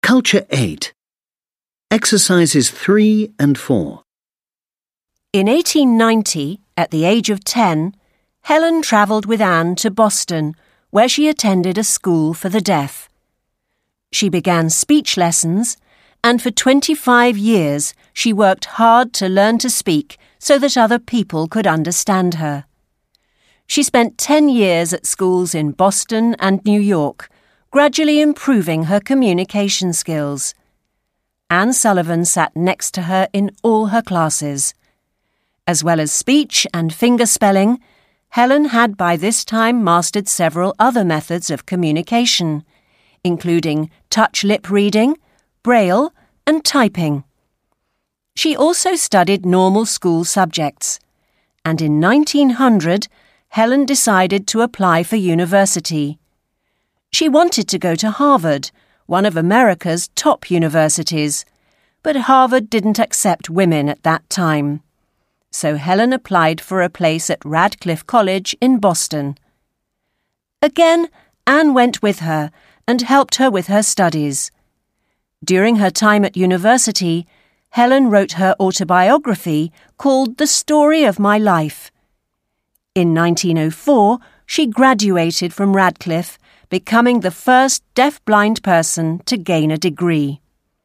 Culture 8. Exercises 3 and 4. In 1890, at the age of 10, Helen travelled with Anne to Boston, where she attended a school for the deaf. She began speech lessons, and for 25 years she worked hard to learn to speak so that other people could understand her. She spent 10 years at schools in Boston and New York, gradually improving her communication skills. Anne Sullivan sat next to her in all her classes. As well as speech and finger spelling, Helen had by this time mastered several other methods of communication, including touch lip reading, braille, and typing. She also studied normal school subjects, and in 1900, Helen decided to apply for university. She wanted to go to Harvard, one of America's top universities, but Harvard didn't accept women at that time. So Helen applied for a place at Radcliffe College in Boston. Again, Anne went with her and helped her with her studies. During her time at university, Helen wrote her autobiography called The Story of My Life. In 1904, she graduated from Radcliffe, becoming the first deaf-blind person to gain a degree.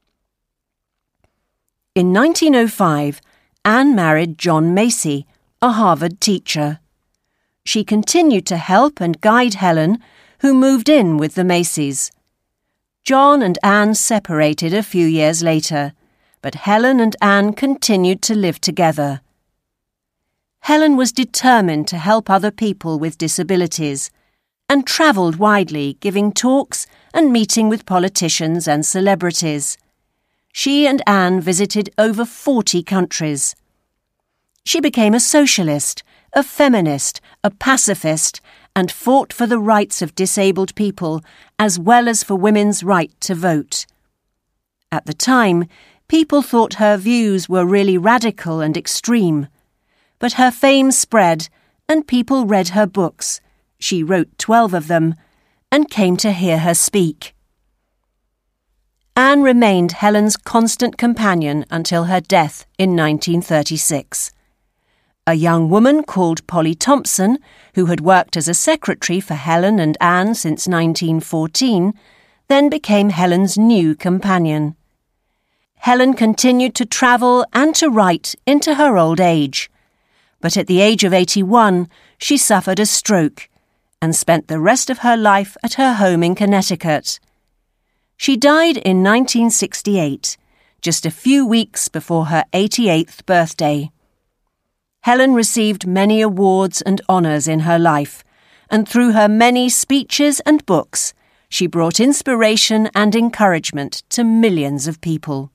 In 1905, Anne married John Macy, a Harvard teacher. She continued to help and guide Helen, who moved in with the Macys. John and Anne separated a few years later, but Helen and Anne continued to live together. Helen was determined to help other people with disabilities and travelled widely, giving talks and meeting with politicians and celebrities. She and Anne visited over 40 countries. She became a socialist, a feminist, a pacifist, and fought for the rights of disabled people as well as for women's right to vote. At the time, people thought her views were really radical and extreme, but her fame spread and people read her books. She wrote 12 of them and came to hear her speak. Anne remained Helen's constant companion until her death in 1936. A young woman called Polly Thompson, who had worked as a secretary for Helen and Anne since 1914, then became Helen's new companion. Helen continued to travel and to write into her old age, but at the age of 81, she suffered a stroke and spent the rest of her life at her home in Connecticut. She died in 1968, just a few weeks before her 88th birthday. Helen received many awards and honours in her life, and through her many speeches and books, she brought inspiration and encouragement to millions of people.